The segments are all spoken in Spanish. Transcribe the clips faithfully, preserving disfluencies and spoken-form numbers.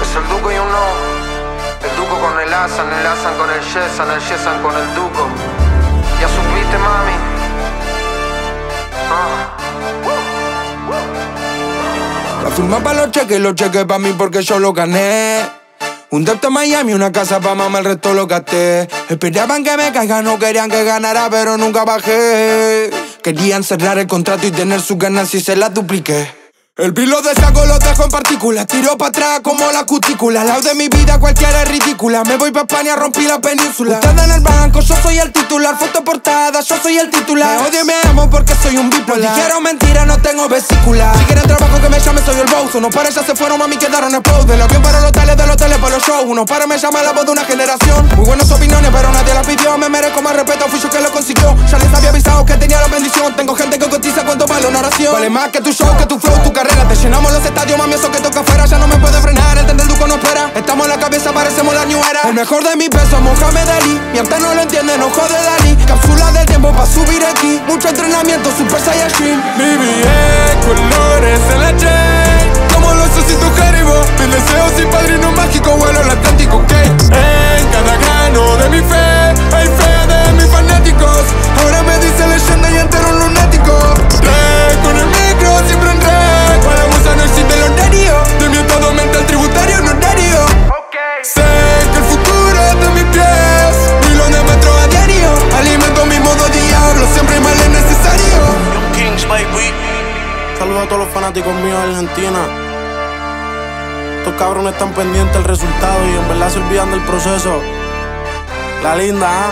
Es el Duco y uno. El Duco con el Asan, el Asan con el Yesan, el Yesan con el Duco. Ya supiste, mami. Ah. La firma pa' los cheques, los cheques pa' mí porque yo lo gané. Un depto en Miami, una casa pa' mamá, el resto lo gasté. Esperaban que me caiga, no querían que ganara, pero nunca bajé. Querían cerrar el contrato y tener sus ganancias y se las dupliqué. El pilo de saco lo dejo en partículas, tiro pa' atrás como la cutícula. Al lado de mi vida cualquiera es ridícula, me voy pa' España, rompí la península. Ustedes en el banco, yo soy el titular, foto portada, yo soy el titular. Me odio y me amo porque soy un bipolar. No dijeron mentira, no tengo vesícula. Si quieren trabajo que me llame, soy el boss. Unos pares ya se fueron, mami, quedaron exposed. De los bien para los hoteles, de los hoteles para los shows. Unos pares me llaman la voz de una generación. Muy buenas opiniones, pero nadie las pidió. Me merezco más respeto, fui yo que lo consiguió. Ya les había avisado que tenía la bendición. Tengo gente que cotiza cuánto vale una oración. Vale más que tu show, que tu flow, tu carrera. Te llenamos los estadios, mami, eso que toca afuera ya no me puede frenar, el tren del Duco no espera. Estamos en la cabeza, parecemos la New Era. El mejor de mi peso, Mohamed Ali. Mi arte no lo entiende, no jode Dani. Cápsula del tiempo pa' subir aquí. Mucho entrenamiento, Super Saiyajin. Mi vida, colores en la chain, como los ositos Haribo. Mis deseos sin padrino mágico, vuelo el Atlántico, ok. En cada grano de mi fe, hay fe de mis fanáticos. Ahora me dice leyenda y entero un lunático. Re, con el micro, siempre en re. Para la musa no existe el horario. De mi estado mental tributario en horario. Okay. Sé que el futuro es de mis pies. Miles de metros a diario. Alimento mi modo diablo, siempre mal es necesario. Young Kings, baby. Saludos a todos los fanáticos míos de Argentina. Estos cabrones están pendientes del resultado y en verdad se olvidan del proceso. La linda, ¿ah?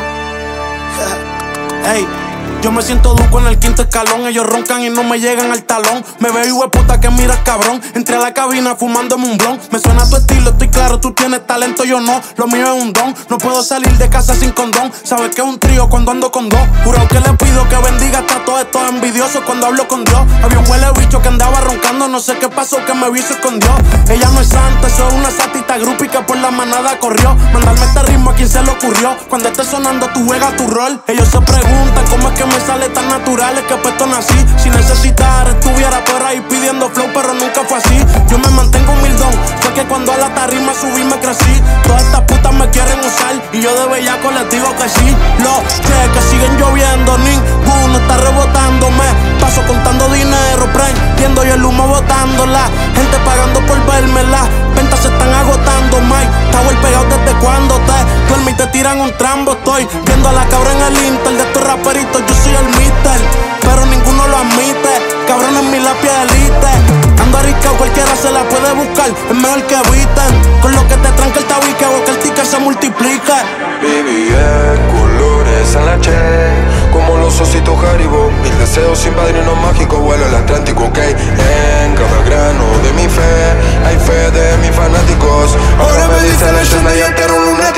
¿eh? Ey, yo me siento Duco en el quinto escalón. Ellos roncan y no me llegan al talón. Me veo hueputa que miras cabrón. Entré a la cabina fumándome un blon. Me suena tu estilo, estoy claro, tú tienes talento, yo no. Lo mío es un don, no puedo salir de casa sin condón. Sabes que es un trío cuando ando con dos. Juro que le pido que bendiga hasta todos estos envidiosos cuando hablo con Dios. Había un huele bicho que andaba roncando, no sé qué pasó, que me vi y se escondió. Ella no es santa, eso es una satita groupie que por la manada corrió. Mandarme este ritmo a quien se le ocurrió. Cuando esté sonando tú juegas tu rol. Ellos se preguntan cómo es que me sale tan natural, es que puesto nací. Si necesitar estuviera por ahí pidiendo flow, pero nunca fue así. Yo me mantengo humildón, fue que cuando a la tarima subí me crecí. Todas estas putas me quieren usar y yo de bellaco les digo que sí. Los cheques siguen lloviendo, ninguno está rebotándome. Paso contando dinero, prendiendo y el humo botándola. Gente pagando por verme, las ventas se están agotando, Mike. Estaba el pegado desde cuando te duermes y te tiran un trambo. Estoy viendo a la cabra en el Inter de estos raperitos, yo soy el mister, pero ninguno lo admite. Cabrón en mi lápiz elite. Ando arriscado, cualquiera se la puede buscar. Es mejor que eviten con lo que te tranca el tabique o que el ticket se multiplique. Viví en colores en la chain, como los ositos Haribo. Mil deseos sin padrino mágico, vuelo el Atlántico, ok. En cada grano de mi fe, hay fe de mis fanáticos. Ahora me dice leyenda y entero un lunático.